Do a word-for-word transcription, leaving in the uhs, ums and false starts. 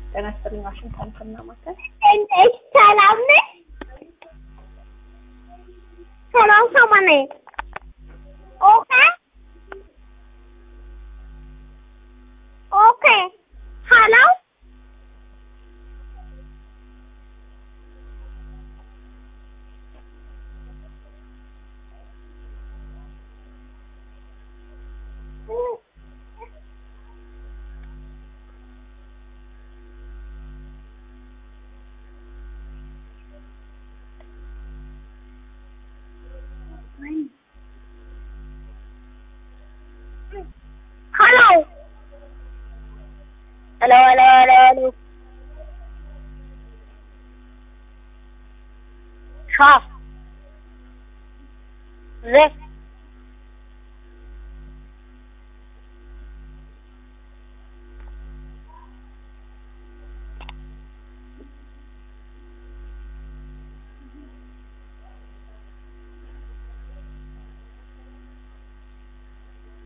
ጤና ይስጥልኝ ዋሽንግተን ከናማከል እንዴት ሰላም ነህ? ሰላም ሰማኔ ኦኬ ኦኬ ሄሎ Hello. Hello, hello, hello, hello. Sure. This.